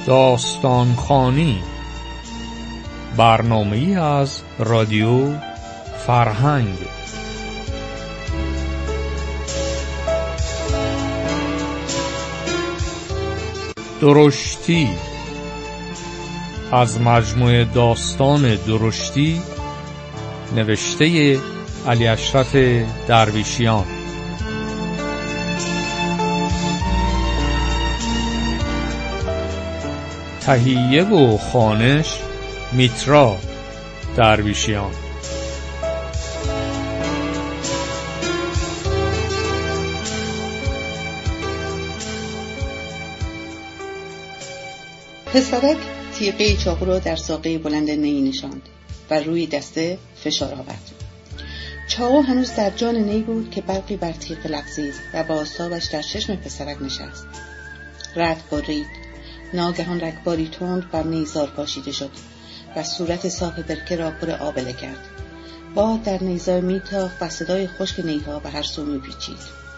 داستانخوانی، برنامه‌ای از رادیو فرهنگ. درشتی از مجموعه داستان درشتی نوشته علی اشرف درویشیان. تهیه و خوانش میترا درویشیان. پسرک تیغه چاقو را در ساقه بلند نی نشاند و روی دسته فشار آورد. چاقو هنوز در جان نی بود که برقی بر تیغ لغزید و با آستابش در چشم پسرک نشست. رعد غرید. ناگهان رگباری تند بر نیزار پاشیده شد و صورت صاف برکه را پر آبله کرد. باد در نیزار میتاخت و صدای خشک نیها به هر سو میپیچید.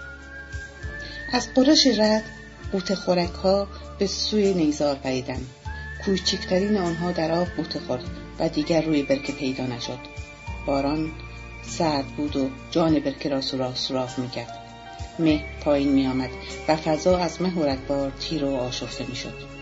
از غرش رعد غوطه خورک‌ها به سوی نیزار پریدند. کوچکترین آنها در آب غوطه خورد و دیگر روی برکه پیدا نشد. باران سرد بود و جان برکه را سوراخ میکرد. مه پایین میآمد و فضا از مه و رگبار تیر و آشفته میشد.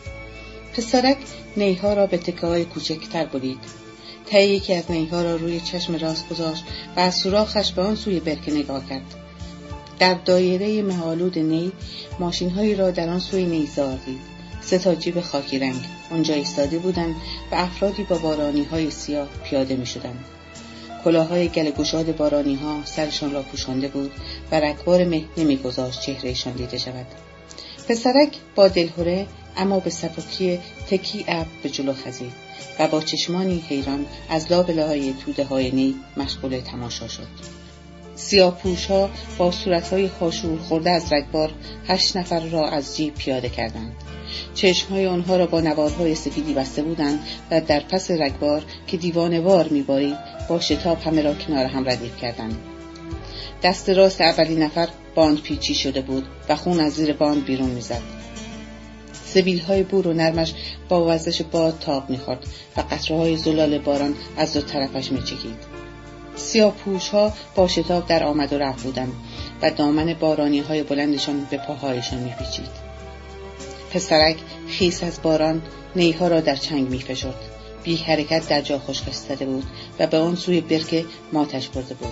پسرک نیها را به تکه‌های کوچکتر برید. ته یکی از نیها را روی چشم راست گذاشت و از سوراخش به آن سوی برکه نگاه کرد. در دایره مه‌آلود نی ماشین‌هایی را در آن سوی نیزار دید. 3 جیب خاکی رنگ آنجا ایستاده بودند و افرادی با بارانی‌های سیاه پیاده می‌شدند. کلاه‌های گله گشاد بارانی‌ها سرشان را پوشانده بود و رگبار مه نمی‌گذاشت چهرهشان دیده شود. پسرک با دلهره اما به سبکی تکی ابر به جلو خزید و با چشمانی حیران از لابله‌های توده‌های نی مشغول تماشا شد. سیاه‌پوش‌ها با صورت‌های خاشور خورده از رگبار 8 نفر را از جیب پیاده کردند. چشم‌های آنها را با نوارهای سفیدی بسته بودند و در پس رگبار که دیوانه‌وار می‌بارید با شتاب همه را کنار هم ردیف کردند. دست راست اولین نفر باند پیچی شده بود و خون از زیر باند بیرون می‌زد. سبیل‌های بور و نرمش با وزش باد تاب می‌خورد و قطره‌های زلال باران از دو طرفش می‌چکید. سیاه‌پوش‌ها با شتاب در آمد و رفت بودند و دامن بارانی‌های بلندشان به پاهایشان می‌پیچید. پسرک خیس از باران نیها را در چنگ می‌فشرد. بی حرکت در جا خشک ایستاده بود و به آن سوی برکه ماتش برده بود.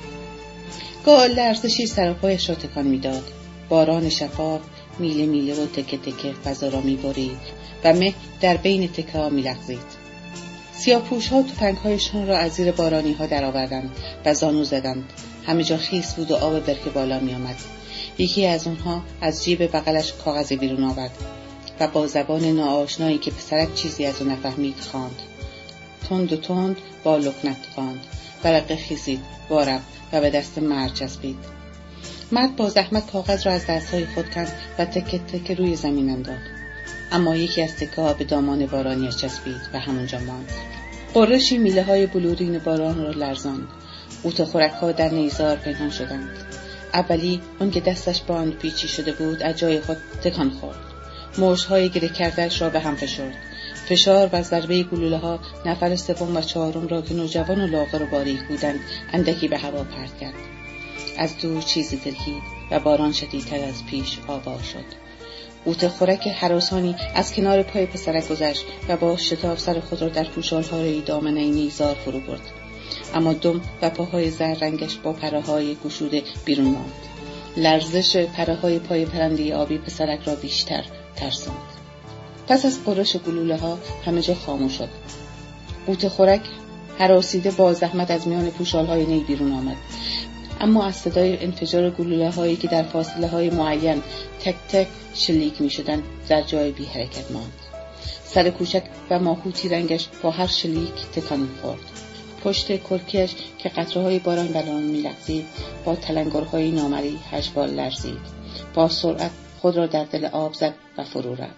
گاه لرزشی سراپایش را تکان می‌داد. باران شفاف میله میله و تکه تکه فضا را می‌برید و مه در بین تکه‌ها می‌لغزید. سیاه‌پوش‌ها تفنگ‌هایشان را از زیر بارانی‌ها درآوردند و زانو زدند. همه جا خیس بود و آب برکه بالا می‌آمد. یکی از آنها از جیب بغلش کاغذ بیرون آورد و با زبان ناآشنایی که پسرک چیزی از آن نفهمید خواند. تند و تند با لکنت خواند. ورقه خیزید، وارد و به دست مرد چسبید. مرد با زحمت کاغذ را از دستهای خود کند و تکه تکه روی زمین انداخت. اما یکی از تکه‌ها به دامان بارانی چسبید و همونجا ماند. قرشی میله‌های بلورین باران را لرزاند. غوطه خورک‌ها در نیزار پنهان شدند. اولی اون که دستش باند پیچی شده بود از جای خود تکان خورد. موج‌های گره کرده‌اش را به هم فشرد. فشار و ضربه گلوله‌ها نفر سوم و چهارم را که نوجوان و لاغر و باریک بودند اندکی به هوا پرت کرد. از دور چیزی ترکید و باران شدیدتر از پیش آغاز شد. غوطه خورک هراسانی از کنار پای پسرک گذشت و با شتاب سر خود را در پوشال‌های دامنه نیزار فرو برد. اما دم و پاهای زرد رنگش با پره‌های گشوده بیرون ماند. لرزش پره‌های پای پرنده آبی پسرک را بیشتر ترساند. پس از قرش گلوله‌ها همه جا خاموش شد. غوطه خورک هراسیده با زحمت از میان پوشال‌های نی بیرون آمد. اما از صدای انفجار گلوله‌هایی که در فاصله‌های معین تک تک شلیک می‌شدند در جای بی حرکت ماند. سر کوچک و ماهوتی رنگش با هر شلیک تکان می‌خورد. پشت کرکیش که قطره‌های باران بر آن می‌لغزید با تلنگرهای نامری هشبال لرزید. با سرعت خود را در دل آب زد و فرو رفت.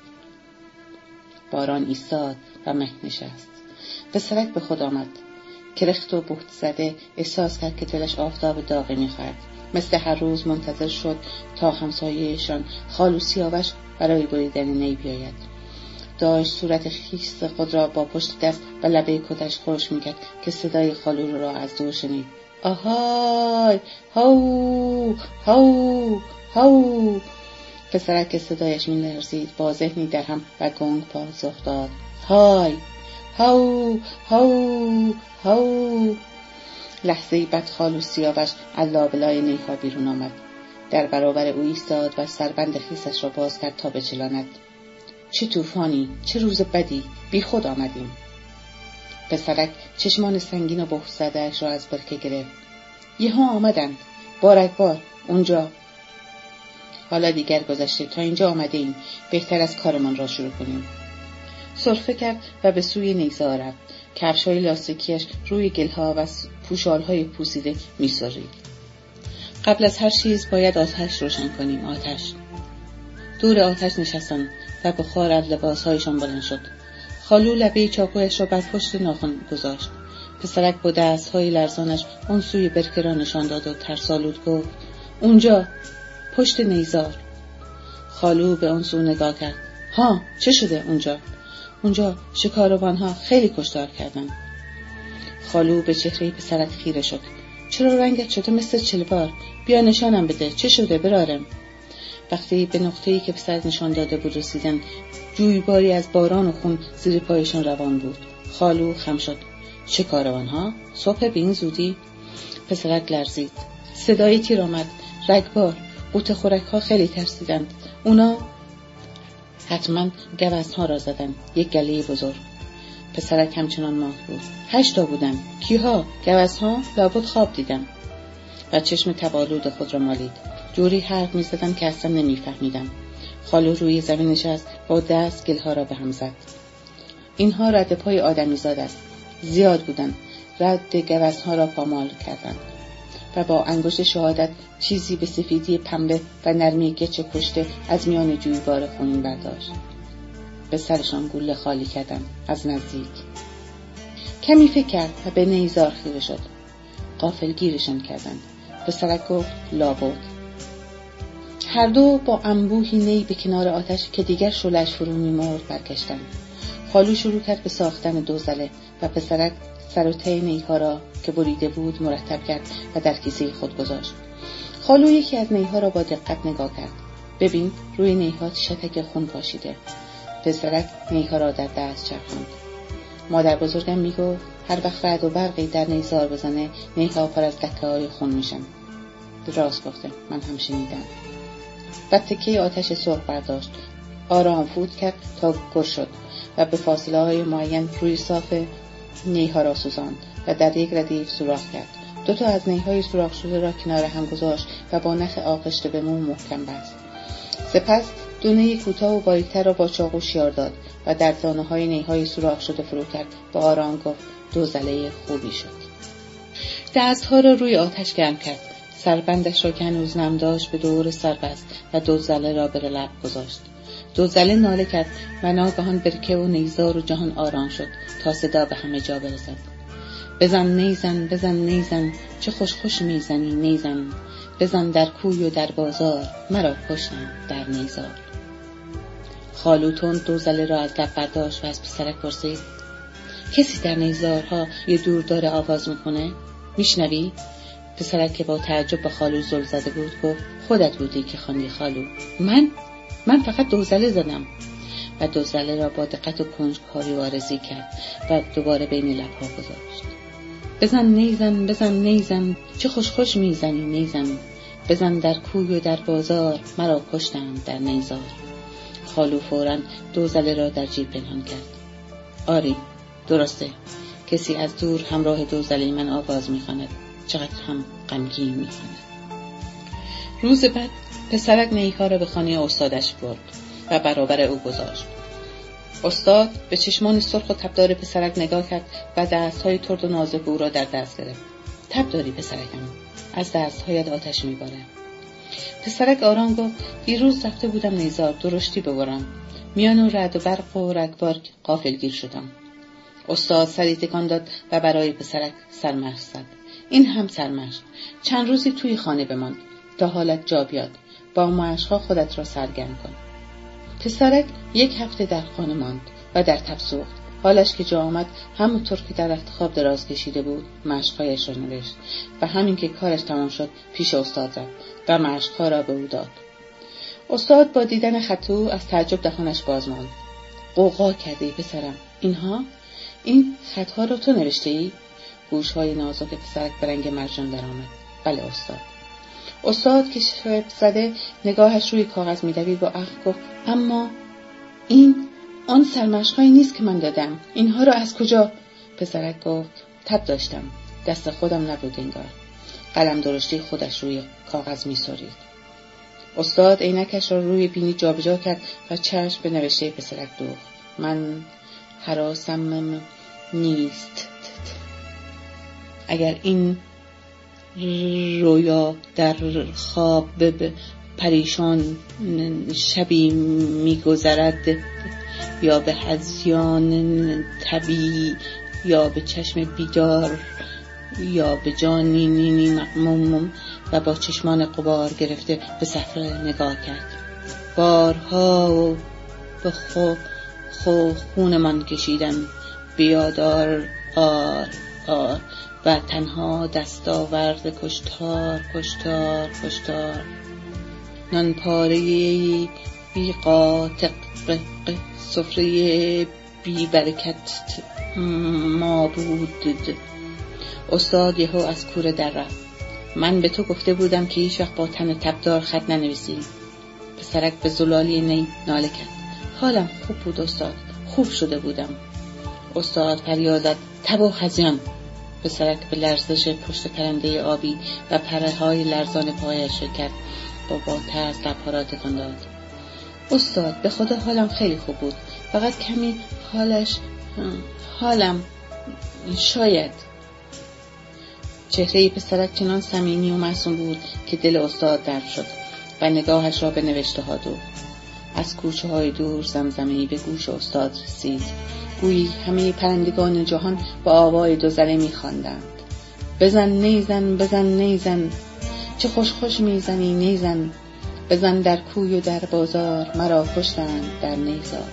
باران ایستاد و مه نشست. پسرک به خود آمد. کرخت و بهت زده احساس کرد که دلش آفتاب داغی می‌خورد. مثل هر روز منتظر شد تا همسایه‌شان خالو سیاوش برای بریدن نی بیاید. داشت صورت خیس خود را با پشت دست و لبه کتش خشک میکرد که صدای خالو را از دور شنید. آهای هاو هاو هاو. پسرک که صدایش می‌لرزید با ذهنی درهم و گنگ پاسخ داد. های هاو هاو هاو. لحظه‌ای بعد خالو سیاوش از لابلای نیها بیرون آمد. در برابر او ایستاد و سربند خیسش را باز کرد تا بچلاند. چه طوفانی، چه روز بدی، بی خود آمدیم. پسرک چشمان سنگین و بهت زده‌اش را از برکه گرفت. یه‌ها آمدند، بارکبار، اونجا. حالا دیگر گذشته، تا اینجا آمده ایم، بهتر از کارمان را شروع کنیم. سرفه کرد و به سوی نیزه رفت. کفش‌های لاستیکیش روی گلها و پوشال‌های پوسیده می‌سرید. قبل از هر چیز باید آتش روشن کنیم. آتش. دور آتش نشستند و بخار از لباسهایشان بلند شد. خالو لبه چاقویش را بر پشت ناخن گذاشت. پسرک با دست‌های لرزانش اون سوی برکه را نشان داد و ترسالود گفت اونجا، پشت نیزار. خالو به اون سو نگاه کرد. ها، چه شده اونجا؟ اونجا شکاروان‌ها خیلی کشتار کردن. خالو به چهره پسرک خیره شد. چرا رنگت شده مثل چلوار؟ بیا نشانم بده، چه شده برارم؟ وقتی به نقطه‌ای که پسرک نشان داده بود رسیدن، جویباری از باران و خون زیر پایشان روان بود. خالو خم شد. شکاروان‌ها؟ صبح به این زودی؟ پسرک لرزید. صدای تیر آمد. رگبار. قوت خورک‌ها خیلی ترسیدند. اونا حتما گوزن‌ها را زدن. یک گله بزرگ. پسرک همچنان مات بود. 8 تا بودن. کیها؟ گوزن‌ها؟ لابد خواب دیدم. و چشم تبالود خود را مالید. جوری حرف می‌زدن که اصلا نمی‌فهمیدم. خالو روی زمین نشست، با دست گلها را به هم زد. اینها رد پای آدمیزاد است. زیاد بودن. رد گوزن‌ها را پامال کردند. و با انگشت شهادت چیزی به سفیدی پنبه و نرمی گچ کشته از میان جویبار خونین برداشت. به سرشان گوله خالی کردند از نزدیک. کمی فکر کرد و به نیزار خیره شد. غافلگیرشان کردند. پسرک گفت لابد. هر دو با انبوهی نی به کنار آتش که دیگر شعله‌اش فرو می‌مرد برگشتند. خالو شروع کرد به ساختن دوزله و پسرک سر و ته نیها را که بریده بود مرتب کرد و در کیسه خود گذاشت. خالو یکی از نیها را با دقت نگاه کرد. ببین، روی نیها شتک خون پاشیده. پسرک نیها را در دست چرخاند. مادر بزرگم میگفت هر وقت رعد و برقی در نیزار بزنه نیها پر از لکه‌های خون میشن. راست گفته، من هم شنیدم. بعد تکه آتش سرخ برداشت. آرام فوت کرد تا گر شد و به فاصله های معین روی صاف نیها را سوزاند و در یک ردیف سوراخ کرد. 2 تا از نیهای سوراخ شده را کنار هم گذاشت و با نخ آغشته به مو محکم بست. سپس دونه کوتاه و باریکتر را با چاقو شیار داد و در دانه های نیهای سوراخ شده فرو کرد. با آرام گفت دوزله خوبی شد. دستها را روی آتش گرم کرد. سربندش را که هنوز نم داشت به دور سر بست و دوزله را بر لب گذاشت. دوزله ناله کرد و ناگهان برکه و نیزار و جهان آرام شد تا صدا به همه جا برسد. بزن نیزن، بزن نیزن، چه خوش خوش میزنی نیزن. بزن در کوی و در بازار، مرا کشتند در نیزار. خالو تند دوزله را از لب برداشت و از پسرک پرسید کسی در نیزارها یه دور داره آواز میکنه؟ میشنوی؟ پسرک که با تعجب به خالو زل زده بود گفت خودت بودی که خواندی خالو. من فقط دوزله زدم. و دوزله را با دقت و کنجکاوی وارزی کرد و دوباره بین لبها گذاشت. بزن نیزن، بزن نیزن، چه خوش خوش میزنی نیزن. بزن در کوی و در بازار، مرا کشتند در نیزار. خالو فوراً دوزله را در جیب پنهان کرد. آری، درسته. کسی از دور همراه دوزله من آواز میخواند. چقدر هم غمگین میخواند. روز بعد پسرک نیها را به خانه استادش برد و برابر او گذاشت. استاد به چشمان سرخ و تبدار پسرک نگاه کرد و دستهای ترد و نازک او را در دست گرفت. تب داری پسرکم، از دستهایت آتش میباره. پسرک آرام گفت دیروز رفته بودم نیزار درشتی ببرم. میان رعد و برق و رگبار غافلگیر شدم. استاد سری تکان داد و برای پسرک سرمشق زد. این هم سرمشق. چند روزی توی خانه بمان تا حالت جا بیاد. با مشق‌ها خودت را سرگرم کن. پسرک 1 هفته در خانه ماند و در تب سوخت. حالش که جا آمد همونطور که در رخت خواب دراز کشیده بود مشق‌هایش را نوشت و همین که کارش تمام شد پیش استاد رفت و مشق‌ها را به او داد. استاد با دیدن خط او از تعجب دهانش باز ماند. قوقا کرده پسرم، این خطها رو تو نوشته ای؟ گوش‌های نازک پسرک به رنگ مرجان درآمد. بله استاد. استاد که شپ زده نگاهش روی کاغذ می‌دوید با عقل گفت اما این آن سرمشق‌هایی نیست که من دادم. اینها را از کجا؟ پسرک گفت تب داشتم. دست خودم نبود انگار. قلم درشتی خودش روی کاغذ می‌سرید. استاد عینکش را روی بینی جابجا کرد و چشم به نوشته پسرک دوخت. من هراسم نیست. اگر این رویا در خواب پریشان شبی می‌گذرد یا به هذیان طبیعی یا به چشم بیدار یا به جانی معموم و با چشمان غبار گرفته به صفحه نگاه کرد. بارها به خون من کشیدن بیادار و تنها دستاورد کشتار نان پاره‌ای بی قاطق سفره بی برکت ما بود. استاد یهو از کوره در رفت. من به تو گفته بودم که هیچ وقت با تن تبدار خط ننویسی. پسرک به زلالی نی ناله کرد. حالم خوب بود استاد، خوب شده بودم. استاد فریاد زد تب و هذیان. پسرک به لرزش پشت پرنده آبی و پره‌های لرزان پایش کرد با ترس لب‌ها را تکان داد. استاد به خدا حالم خیلی خوب بود، فقط کمی حالم شاید. چهره پسرک چنان صمیمی و معصوم بود که دل استاد درد شد و نگاهش را به نوشته ها دوخت. از کوچه های دور زمزمه‌ای به گوش استاد رسید، گویی همه پرندگان جهان با آوای دوزله می‌خواندند. بزن نیزن، بزن نیزن، چه خوش میزنی نیزن، بزن در کوی و در بازار، مرا کشتند در نیزار.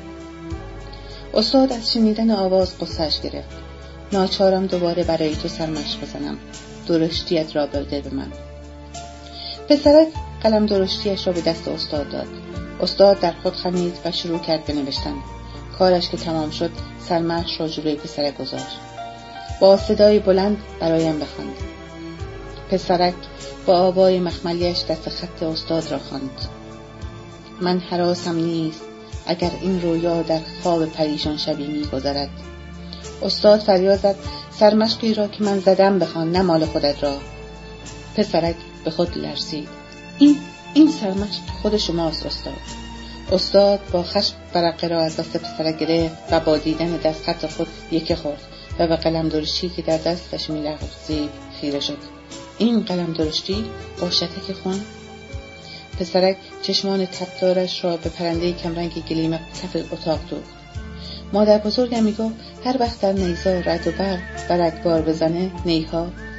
استاد از شنیدن آواز قصه‌اش گرفت. ناچارم دوباره برای تو سرمشق بزنم، درشتیت را بده به من. پسرک قلم درشتیش را به دست استاد داد. استاد در خود خمید و شروع کرد به نوشتن. کارش که تمام شد سرمشق را جلوی پسرک گذاشت. با صدای بلند برایم بخواند. پسرک با آوای مخملیش دست خط استاد را خواند. من هراسم نیست اگر این رویا در خواب پریشان شبی می‌گذرد. استاد فریاد زد سرمشقی را که من زدم بخوان، نه مال خودت را. پسرک به خود لرزید. این سرمشق خود شماست استاد. استاد با خشم ورقه را از دست پسرک گرفت و با دیدن دست خط خود یکی خورد و به قلم درشتی که در دستش می‌لغزید خیره شد. این قلم درشتی با شتک خون. پسرک چشمان تبدارش را به پرنده کمرنگ گلیم کف اتاق دوخت. مادر بزرگم میگفت هر وقت در نیزار رعد و برق برگبار بزنه نیها